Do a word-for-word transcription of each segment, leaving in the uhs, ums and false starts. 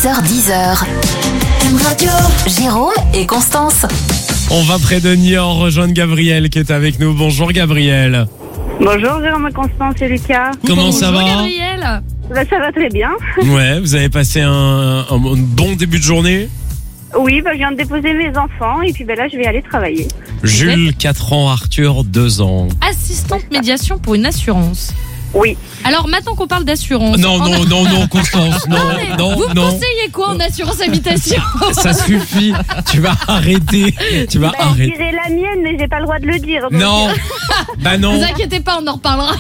six heures dix. Radio. Jérôme et Constance. On va près de Niort rejoindre Gabriel qui est avec nous. Bonjour Gabriel. Bonjour Jérôme et Constance et Lucas. Comment Bonjour, ça va Gabriel. Bah, ça va très bien. Ouais, vous avez passé un, un, un bon début de journée. Oui, bah, je viens de déposer mes enfants et puis bah, là je vais aller travailler. Jules, quatre ans, Arthur, deux ans. Assistante médiation pour une assurance. Oui. Alors maintenant qu'on parle d'assurance. Non, en non, a- non, non, Constance, non, mais non, Vous me non. conseillez quoi en assurance habitation? Ça suffit, tu vas arrêter, tu vas Bah, je arrêter. dirais la mienne mais j'ai pas le droit de le dire. donc- Non, bah non. Vous inquiétez pas, on en reparlera.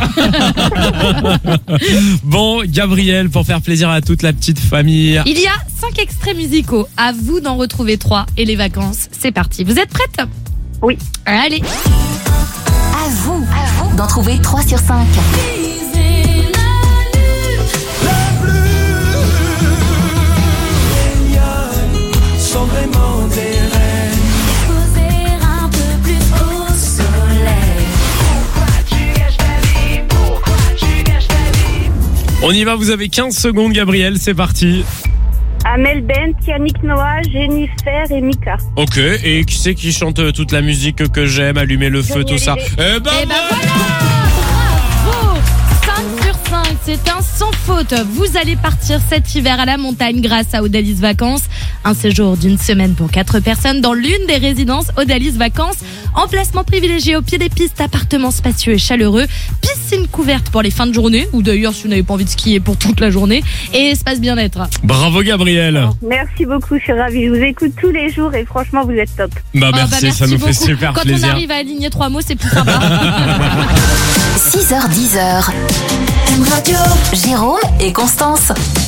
Bon, Gabriel, pour faire plaisir à toute la petite famille. Il y a cinq extraits musicaux. À vous d'en retrouver trois. Et les vacances, c'est parti. Vous êtes prêtes? Oui. Allez. À vous, à vous d'en trouver trois sur cinq. Sont vraiment des reines. Poser un peu plus au soleil. Pourquoi tu gâches ta vie? Pourquoi tu gâches ta vie? On y va, vous avez quinze secondes, Gabriel, c'est parti. Amel Bent, Yannick Noah, Jennifer et Mika. Ok, et qui c'est qui chante toute la musique que j'aime, allumer le feu, tout ça? Eh ben, Et ben voilà. Bravo. cinq sur cinq, c'est un sans faute. Vous allez partir cet hiver à la montagne grâce à Odalis Vacances. Un séjour d'une semaine pour quatre personnes dans l'une des résidences Odalis Vacances. Emplacement privilégié au pied des pistes, appartements spacieux et chaleureux, piscine couverte pour les fins de journée, ou d'ailleurs si vous n'avez pas envie de skier pour toute la journée, et espace bien-être. bravo Gabriel. Merci beaucoup, je suis ravie. Je vous écoute tous les jours et franchement vous êtes top. Bah Ah, merci, bah, ça nous beaucoup. fait super Quand plaisir. on arrive à aligner trois mots, c'est plus sympa. six heures dix. Radio. Jérôme et Constance.